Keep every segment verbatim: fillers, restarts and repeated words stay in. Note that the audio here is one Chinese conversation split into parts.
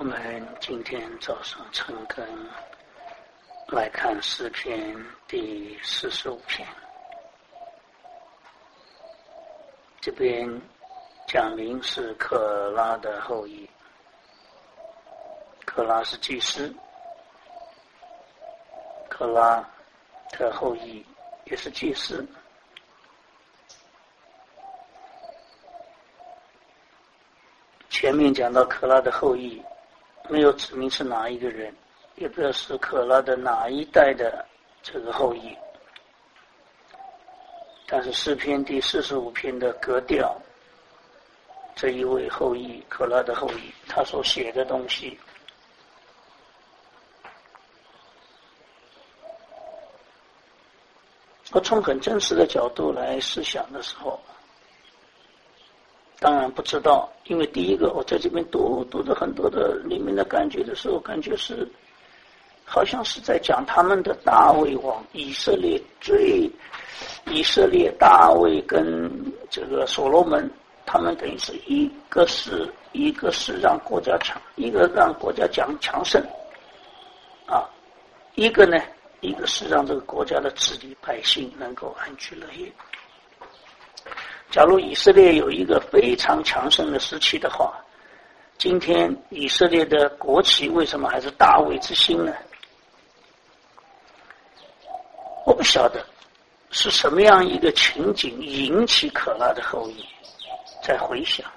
们今天早上晨更来看诗篇第四十五篇，这边讲明是可拉的后裔，可拉是祭司，可拉的后裔也是祭司。前面讲到可拉的后裔，没有指明是哪一个人，也不知道是可拉的哪一代的这个后裔。但是诗篇第四十五篇的格调，这一位后裔，可拉的后裔，他所写的东西，我从很真实的角度来思想的时候，当然不知道，因为第一个我在这边读读着很多的里面的感觉的时候，感觉是好像是在讲他们的大卫王，以色列最以色列大卫跟这个所罗门，他们等于是一个是一个是让国家强，一个让国家强强盛啊，一个呢一个是让这个国家的治理百姓能够安居乐业。假如以色列有一个非常强盛的时期的话，今天以色列的国旗为什么还是大卫之星呢？我不晓得是什么样一个情景引起可拉的后裔在回想，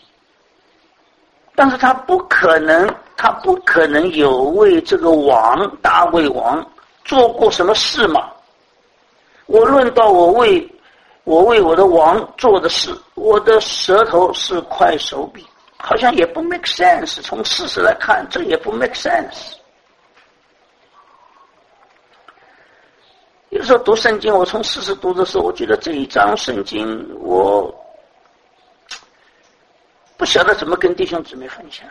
但是他不可能他不可能有为这个王大卫王做过什么事嘛。我论到我为我为我的王做的事，我的舌头是块手笔，好像也不 make sense， 从事实来看这也不 make sense。 有时候读圣经，我从事实读的时候，我觉得这一章圣经我不晓得怎么跟弟兄姊妹分享。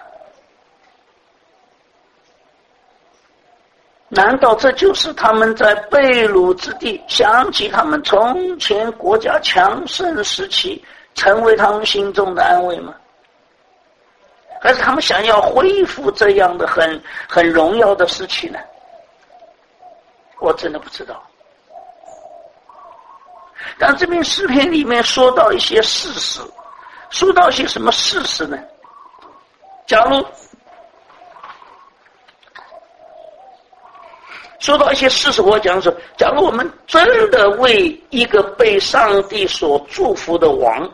难道这就是他们在被掳之地想起他们从前国家强盛时期，成为他们心中的安慰吗？还是他们想要恢复这样的很很荣耀的时期呢？我真的不知道。但这篇诗篇里面说到一些事实，说到一些什么事实呢？假如说到一些事实，我讲说，假如我们真的为一个被上帝所祝福的王，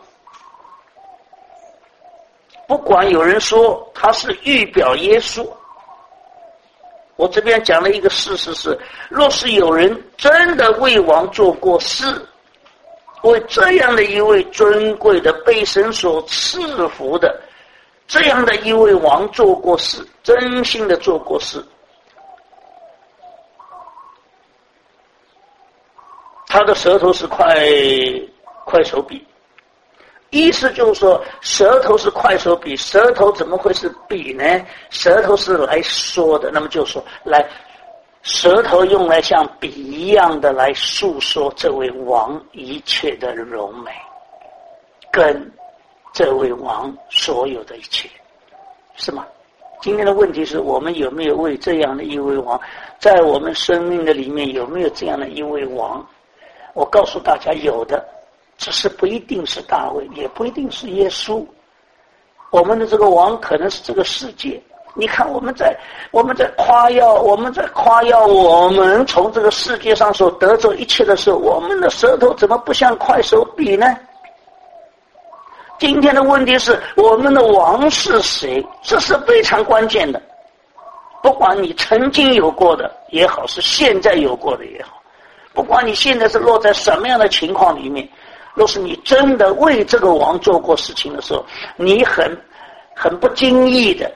不管有人说他是预表耶稣，我这边讲了一个事实是，若是有人真的为王做过事，为这样的一位尊贵的被神所赐福的这样的一位王做过事，真心的做过事，他的舌头是块块手笔，意思就是说舌头是块手笔，舌头怎么会是笔呢？舌头是来说的，那么就是说来舌头用来像笔一样的来诉说这位王一切的荣美，跟这位王所有的一切，是吗？今天的问题是我们有没有为这样的一位王，在我们生命的里面有没有这样的一位王？我告诉大家，有的，只是不一定是大卫，也不一定是耶稣。我们的这个王可能是这个世界。你看我们在我们在夸耀我们在夸耀我们从这个世界上所得着一切的时候，我们的舌头怎么不像快手笔呢？今天的问题是我们的王是谁，这是非常关键的。不管你曾经有过的也好，是现在有过的也好，不管你现在是落在什么样的情况里面，若是你真的为这个王做过事情的时候，你很很不经意的，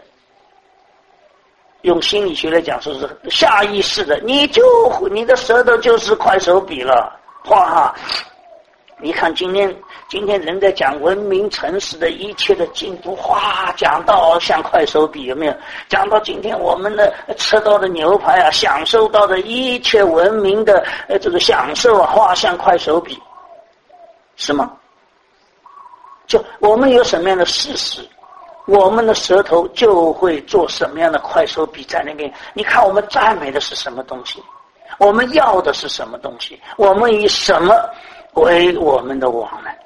用心理学来讲说是下意识的，你就你的舌头就是快手笔了。哇，你看今天今天人在讲文明城市的一切的进步，哇，讲到像快手笔，有没有？讲到今天我们的吃到的牛排啊，享受到的一切文明的呃这个享受啊，哇，像快手笔，是吗？就我们有什么样的事实， 我们的舌头就会做什么样的快手笔在那边。你看我们赞美的是什么东西，我们要的是什么东西，我们以什么为我们的王呢？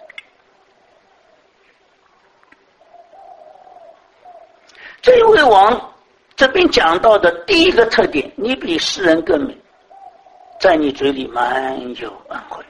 这一位王这边讲到的第一个特点，你比世人更美，在你嘴里满有恩惠。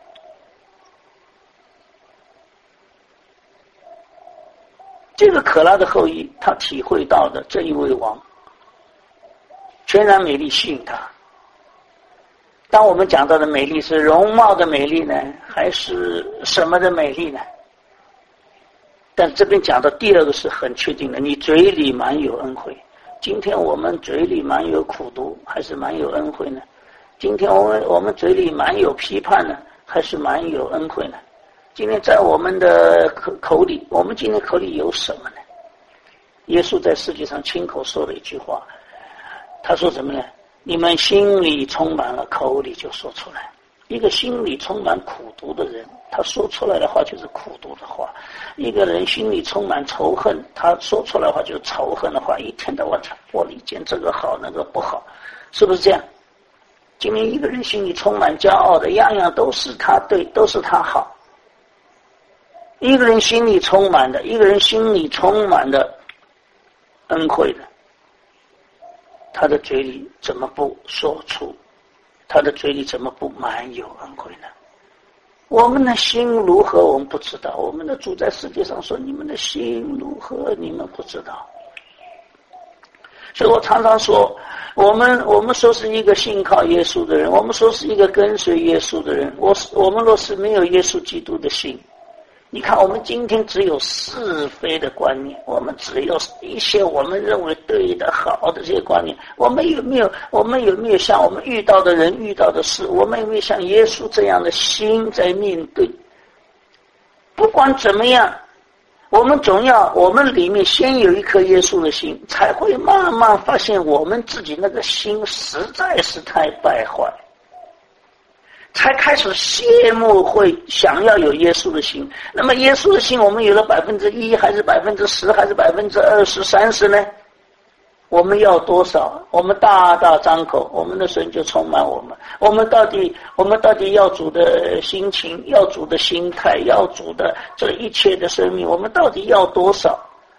这个可拉的后裔，他体会到的这一位王全然美丽吸引他。当我们讲到的美丽是容貌的美丽呢，还是什么的美丽呢？但这边讲的第二个是很确定的，你嘴里满有恩惠。今天我们嘴里满有苦毒，还是满有恩惠呢？今天我们我们嘴里满有批判呢，还是满有恩惠呢？今天在我们的口口里，我们今天口里有什么呢？耶稣在世界上亲口说了一句话，他说什么呢？你们心里充满了，口里就说出来。一个心里充满苦毒的人，他说出来的话就是苦毒的话；一个人心里充满仇恨，他说出来的话就是仇恨的话，一天到晚我理解这个好那个不好，是不是这样？今天一个人心里充满骄傲的，样样都是他对，都是他好。一个人心里充满的，一个人心里充满的恩惠的，他的嘴里怎么不说出？他的嘴里怎么不满有恩惠呢？我们的心如何我们不知道，我们的主在世界上说你们的心如何你们不知道。所以我常常说，我们我们说是一个信靠耶稣的人，我们说是一个跟随耶稣的人，我我们若是没有耶稣基督的心，你看我们今天只有是非的观念，我们只有一些我们认为对的好的这些观念，我们有没有我们有没有像我们遇到的人遇到的事，我们有没有像耶稣这样的心在面对？不管怎么样，我们总要我们里面先有一颗耶稣的心，才会慢慢发现我们自己那个心实在是太败坏，才开始羡慕会想要有耶稣的心。那么耶稣的心我们有了百分之一还是百分之十还是百分之二十三十呢？我们要多少？我们大大张口，我们的神就充满我们。我们到底我们到底要主的心情，要主的心态，要主的这一切的生命，我们到底要多少？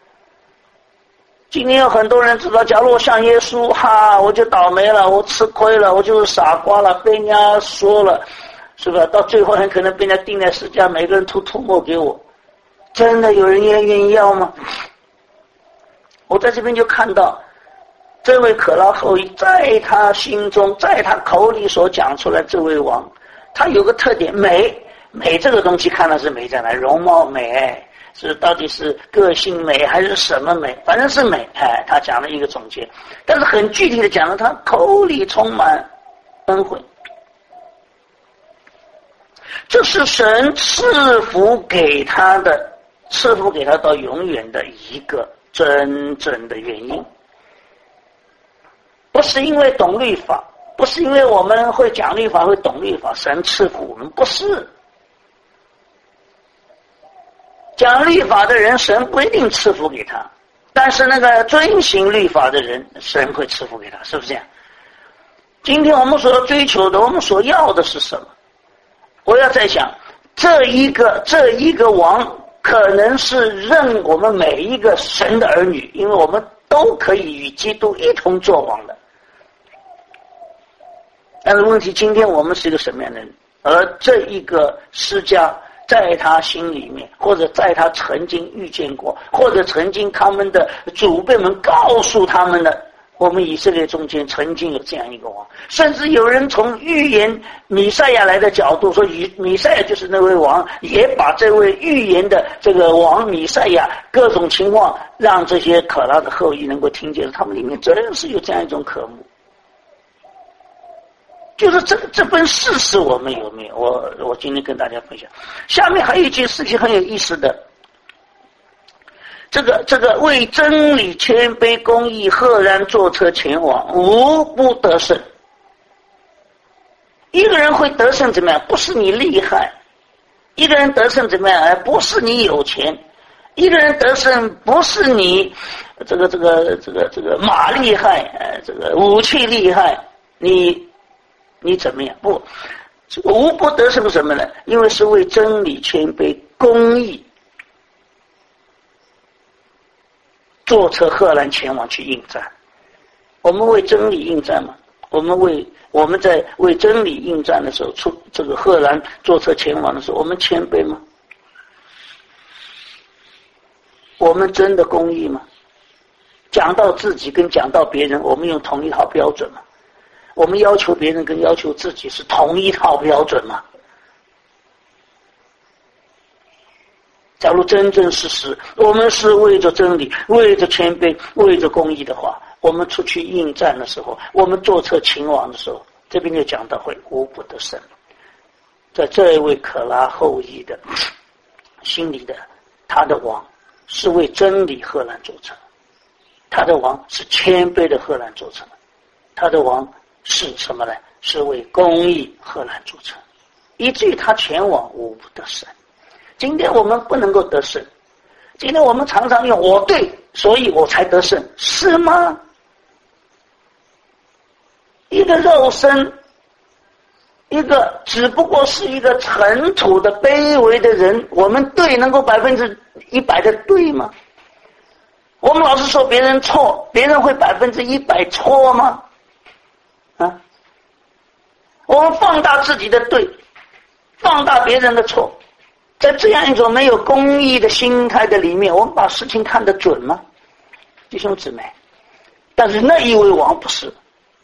今天有很多人知道，假如我像耶稣，哈，我就倒霉了，我吃亏了，我就是傻瓜了，被人家说了，是吧？到最后很可能被人家钉在十字架，每个人吐吐沫给我。真的有人愿愿意要吗？我在这边就看到，这位可拉后裔在他心中，在他口里所讲出来，这位王，他有个特点，美。美这个东西看的是美在哪？容貌美。是到底是个性美还是什么美？反正是美。哎，他讲了一个总结，但是很具体的讲了，他口里充满恩惠，这是神赐福给他的，赐福给他到永远的一个真正的原因。不是因为懂律法，不是因为我们会讲律法会懂律法，神赐福我们，不是。讲律法的人，神不一定赐福给他，但是那个遵行律法的人，神会赐福给他，是不是这样？今天我们所追求的，我们所要的是什么？我要在想，这一个这一个王，可能是任我们每一个神的儿女，因为我们都可以与基督一同作王的。但是问题，今天我们是一个什么样的人？而这一个释迦，在他心里面，或者在他曾经遇见过，或者曾经他们的祖辈们告诉他们的，我们以色列中间曾经有这样一个王，甚至有人从预言弥赛亚来的角度说，弥赛亚就是那位王，也把这位预言的这个王弥赛亚各种情况让这些可拉的后裔能够听见，他们里面真是有这样一种渴慕。就是这这份事实我们有没有？我我今天跟大家分享。下面还有一件事情很有意思的，这个这个为真理谦卑公义赫然坐车前往，无不得胜。一个人会得胜怎么样？不是你厉害。一个人得胜怎么样？不是你有钱。 一个人得胜不是你这个这个这个这个马厉害，呃，这个武器厉害，你你怎么样？不，无不得胜什么呢？因为是为真理谦卑公义，坐车荷兰前往去应战。我们为真理应战嘛？我们为我们在为真理应战的时候，出这个荷兰坐车前往的时候，我们谦卑吗？我们真的公义吗？讲到自己跟讲到别人，我们用同一套标准吗？我们要求别人跟要求自己是同一套标准吗？假如真正事实，我们是为着真理，为着谦卑，为着公义的话，我们出去应战的时候，我们坐车勤王的时候，这边就讲到会无不得胜。在这一位可拉后裔的心里的，他的王是为真理荷兰做成，他的王是谦卑的荷兰做成，他的王是什么呢？是为公义荷兰做成，以至于他前往无不得胜。今天我们不能够得胜，今天我们常常用我对，所以我才得胜，是吗？一个肉身，一个只不过是一个尘土的卑微的人，我们对能够百分之一百的对吗？我们老是说别人错，别人会百分之一百错吗？啊，我们放大自己的对，放大别人的错，在这样一种没有公义的心态的里面，我们把事情看得准吗？弟兄姊妹，但是那一位王不是，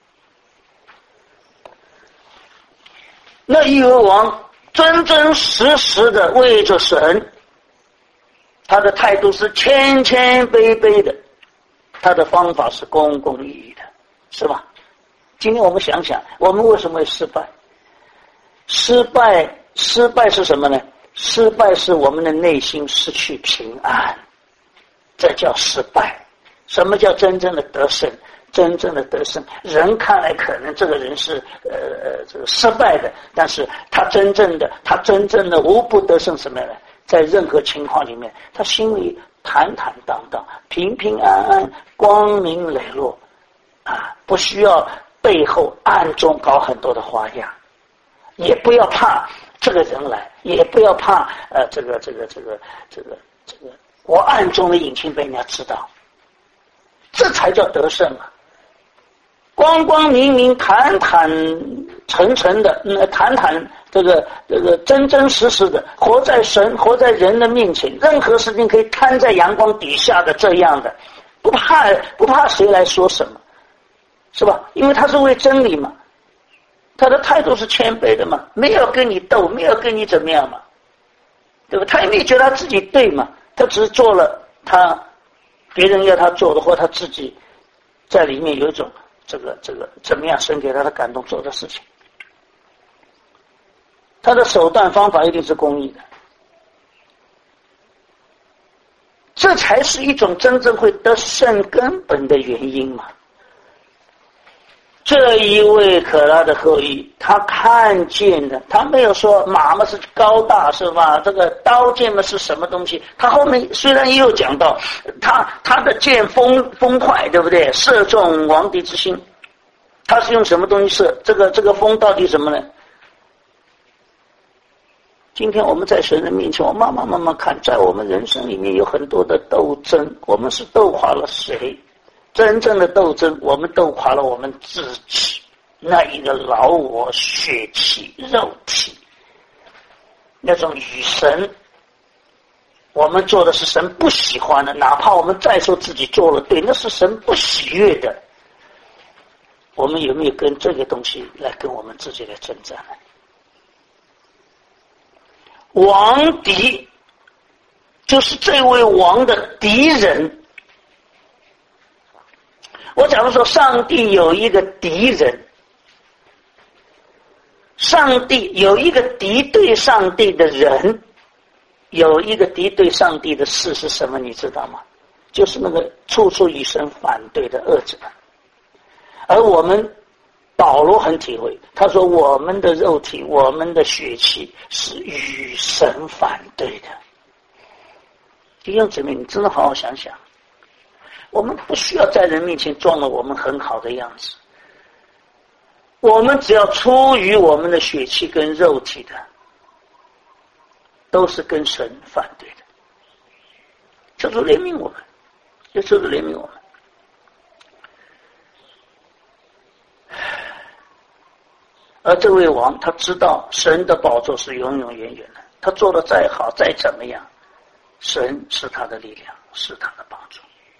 那一位王真真实实的为着神，他的态度是谦谦卑卑的，他的方法是公公义义的，是吧？今天我们想想，我们为什么会失败？失败，失败是什么呢？失败是我们的内心失去平安，这叫失败。什么叫真正的得胜？真正的得胜，人看来可能这个人是呃这个失败的，但是他真正的他真正的无不得胜什么呢？在任何情况里面，他心里坦坦荡荡，平平安安，光明磊落啊，不需要背后暗中搞很多的花样，也不要怕这个人来，也不要怕呃这个这个这个这个这个我暗中的隐情被人家知道，这才叫得胜啊！光光明明、坦坦诚诚的、呃、坦坦这个这个真真实实的活在神、活在人的面前，任何事情可以摊在阳光底下的，这样的不怕不怕谁来说什么，是吧？因为他是为真理嘛，他的态度是谦卑的嘛，没有跟你斗，没有跟你怎么样嘛，对吧？他也没觉得他自己对嘛，他只是做了他别人要他做的，或他自己在里面有一种这个这个怎么样神给他的感动做的事情，他的手段方法一定是公义的，这才是一种真正会得胜根本的原因嘛。这一位可拉的后裔，他看见的，他没有说马嘛是高大是吧？这个刀剑嘛是什么东西？他后面虽然也有讲到，他他的剑锋锋快，对不对？射中王敌之心，他是用什么东西射？这个这个锋到底什么呢？今天我们在神的面前，我慢慢慢慢看，在我们人生里面有很多的斗争，我们是斗垮了谁？真正的斗争，我们斗垮了我们自己那一个老我、血气、肉体，那种与神，我们做的是神不喜欢的，哪怕我们再说自己做了对，那是神不喜悦的。我们有没有跟这个东西来跟我们自己来征战呢？王敌就是这位王的敌人。我假如说上帝有一个敌人，上帝有一个敌对上帝的人，有一个敌对上帝的事是什么？你知道吗？就是那个处处与神反对的恶者。而我们保罗很体会，他说我们的肉体，我们的血气是与神反对的。 弟兄姊妹，你真的好好想想，我们不需要在人面前装了我们很好的样子，我们只要出于我们的血气跟肉体的，都是跟神反对的。求主怜悯我们，就求主怜悯我们。而这位王他知道神的宝座是永永远远的，他做得再好再怎么样，神是他的力量，是他的帮助。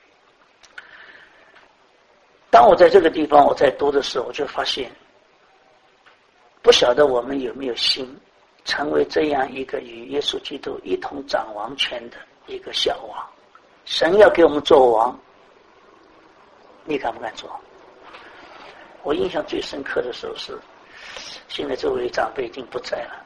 当我在这个地方我在读的时候，我就发现不晓得我们有没有心成为这样一个与耶稣基督一同掌王权的一个小王。神要给我们做王，你敢不敢做？我印象最深刻的时候是现在这位长辈已经不在了，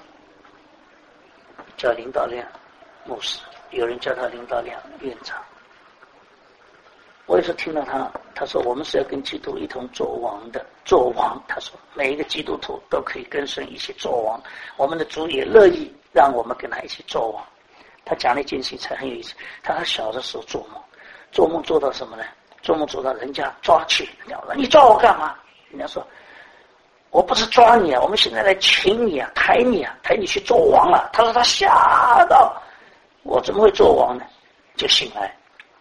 叫林道亮牧师，有人叫他林道亮院长。我也是听到他他说我们是要跟基督一同做王的，做王。他说每一个基督徒都可以跟神一起做王，我们的主也乐意让我们跟他一起做王。他讲了一件事情才很有意思，他他小的时候做梦，做梦做到什么呢？做梦做到人家抓去，人家说你抓我干嘛？人家说我不是抓你啊，我们现在来请你啊，抬你啊，抬你去做王了。他说他吓到，我怎么会做王呢？就醒来。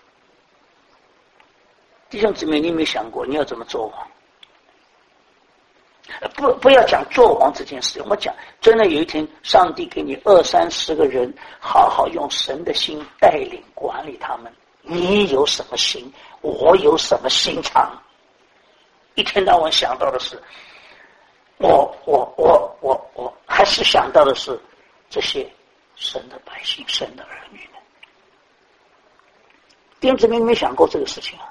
弟兄姊妹，你有没有想过你要怎么做王？不不要讲做王这件事，我们讲真的有一天上帝给你二三十个人，好好用神的心带领管理他们，你有什么心，我有什么心肠？一天到晚想到的是我我我我我还是想到的是这些神的百姓，神的儿女们。弟兄姊妹，你没想过这个事情啊？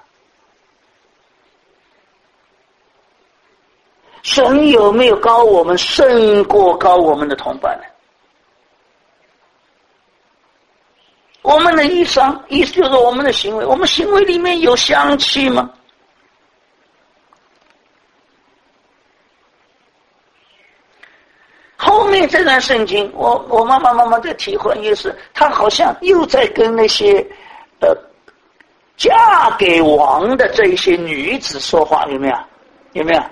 神有没有高我们胜过高我们的同伴呢？我们的衣裳，意思就是我们的行为，我们行为里面有香气吗？后面这段圣经，我我妈妈妈妈在体会也是，她好像又在跟那些呃嫁给王的这一些女子说话，有没有？有没有？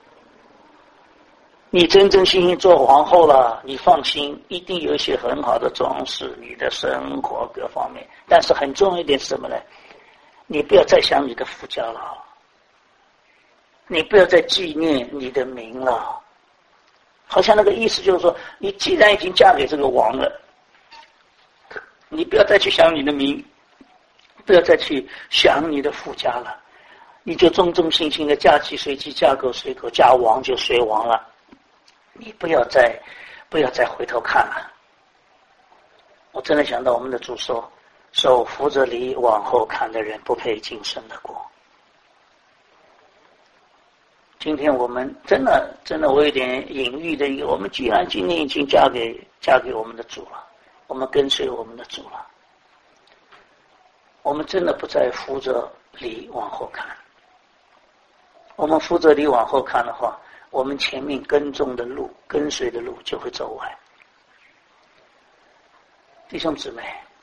你真真心心做皇后了，你放心，一定有一些很好的装饰，你的生活各方面。但是很重要一点是什么呢？你不要再想你的夫家了，你不要再纪念你的名了。好像那个意思就是说，你既然已经嫁给这个王了，你不要再去想你的名，不要再去想你的夫家了，你就忠忠心心的嫁鸡随鸡，嫁狗随狗，嫁王就随王了。你不要再不要再回头看了。我真的想到我们的主说，手扶着犁往后看的人不配进神的国。今天我们真的真的我有点隐喻的一个，我们既然今天已经嫁给嫁给我们的主了，我们跟随我们的主了，我们真的不再扶着犁往后看。我们扶着犁往后看的话，我们前面跟踪的路，跟随的路就会走歪。弟兄姊妹，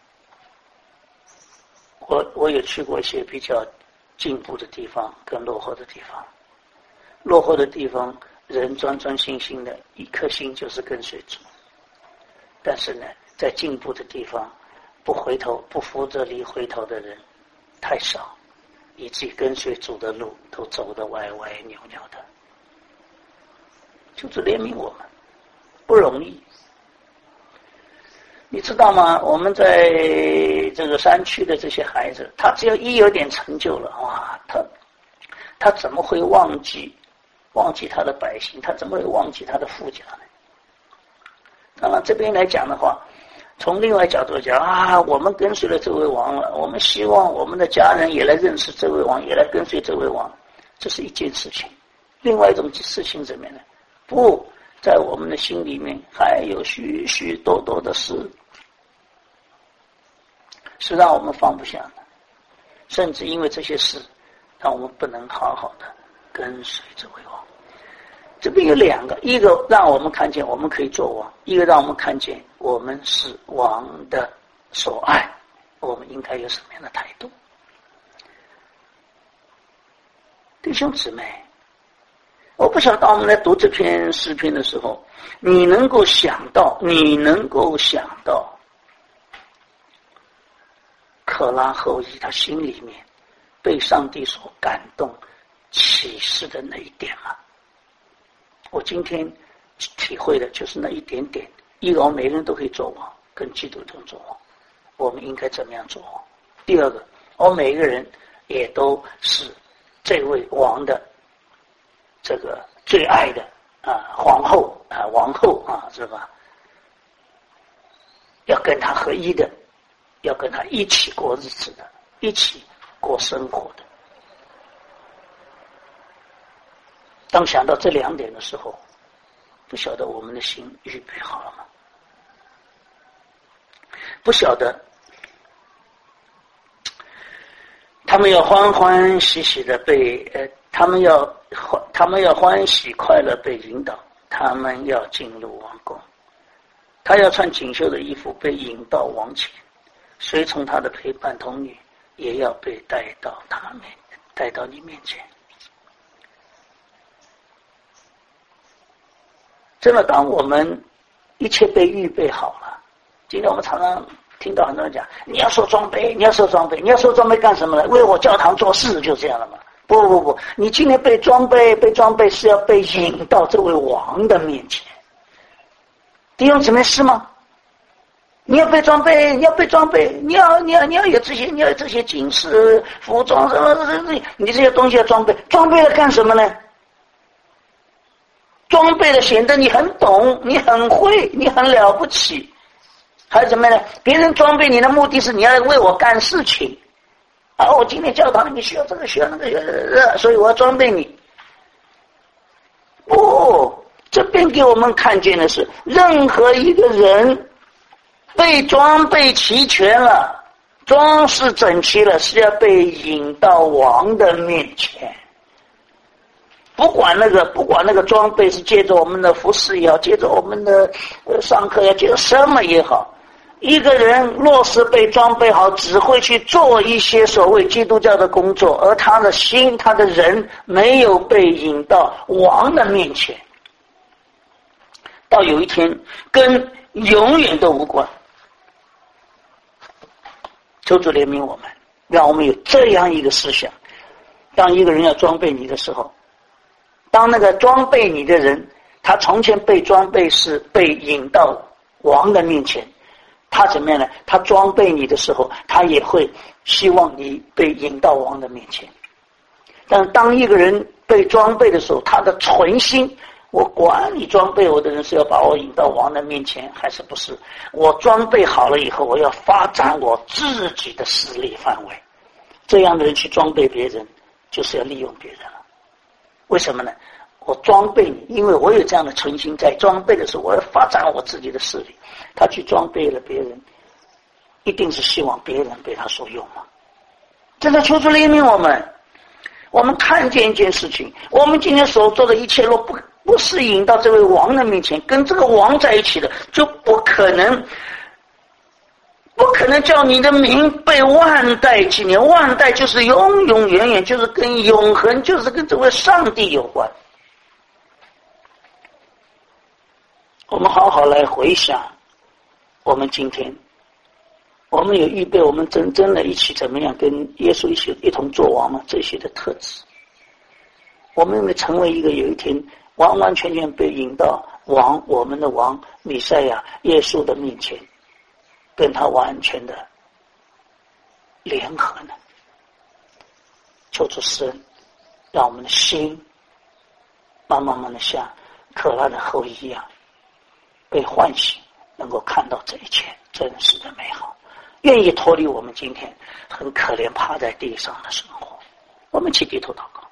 我我也去过一些比较进步的地方跟落后的地方。落后的地方，人专专心心的一颗心就是跟随主，但是呢，在进步的地方，不回头不扶着犁回头的人太少，以至于跟随主的路都走得歪歪扭扭的。就是怜悯我们，不容易。你知道吗？我们在这个山区的这些孩子，他只要一有点成就了，哇，他他怎么会忘记忘记他的百姓？他怎么会忘记他的父家呢？当然，这边来讲的话，从另外角度讲啊，我们跟随了这位王了，我们希望我们的家人也来认识这位王，也来跟随这位王，这是一件事情。另外一种事情怎么样呢？不，在我们的心里面还有许许多多的事，是让我们放不下的，甚至因为这些事，让我们不能好好的跟随这位王。这边有两个，一个让我们看见我们可以做王，一个让我们看见我们是王的所爱。 我们应该有什么样的态度？弟兄姊妹，我不晓得当我们来读这篇诗篇的时候，你能够想到，你能够想到可拉后裔他心里面被上帝所感动启示的那一点吗？我今天体会的就是那一点点。一个，我每个人都可以做王，跟基督徒做王，我们应该怎么样做王？第二个，我们每一个人也都是这位王的这个最爱的啊皇后啊王后啊，是吧？要跟他合一的，要跟他一起过日子的，一起过生活的。当想到这两点的时候，不晓得我们的心预备好了吗？不晓得他们要欢欢喜喜的被呃，他们要他们要欢喜快乐被引导，他们要进入王宫，他要穿锦绣的衣服被引到王前，随从他的陪伴童女也要被带到他面带到你面前。真的，当我们一切被预备好了，今天我们常常听到很多人讲，你要收装备，你要收装备，你要收装备干什么呢？为我教堂做事，就这样了嘛？不不不，你今天被装备，被装备是要被引到这位王的面前。弟兄姊妹是吗？你要被装备，你要被装备，你要你要你要有这些，你要有这些警示、服装什么什么，你这些东西要装备，装备了干什么呢？装备了显得你很懂，你很会，你很了不起，还是怎么样呢？别人装备你的目的是你要为我干事情啊！我今天教堂里面需要这个需要那个，所以我要装备你。不，这边给我们看见的是，任何一个人被装备齐全了，装饰整齐了，是要被引到王的面前。不管那个，不管那个装备是借着我们的服饰也好，借着我们的呃上课也好，借着什么也好，一个人若是被装备好，只会去做一些所谓基督教的工作，而他的心、他的人没有被引到王的面前，到有一天跟永远都无关。求主怜悯我们，让我们有这样一个思想：当一个人要装备你的时候，当那个装备你的人，他从前被装备是被引到王的面前，他怎么样呢？他装备你的时候，他也会希望你被引到王的面前。但当一个人被装备的时候，他的存心，我管你装备我的人是要把我引到王的面前还是不是，我装备好了以后，我要发展我自己的势力范围。这样的人去装备别人，就是要利用别人了。为什么呢？我装备你，因为我有这样的存心，在装备的时候，我要发展我自己的势力。他去装备了别人，一定是希望别人被他所用嘛。真的求主怜悯我们，我们看见一件事情，我们今天所做的一切，若不不是引到这位王的面前，跟这个王在一起的，就不可能。不可能叫你的名被万代纪念，万代就是永永远远，就是跟永恒，就是跟这位上帝有关。我们好好来回想，我们今天，我们有预备，我们真正的一起怎么样跟耶稣一起一同做王吗？这些的特质，我们有没有成为一个有一天完完全全被引到王，我们的王弥赛亚耶稣的面前，跟他完全的联合呢？求主施恩，让我们的心慢慢慢的像可拉的后裔一样被唤醒，能够看到这一切真实的美好，愿意脱离我们今天很可怜趴在地上的生活。我们一起低头祷告。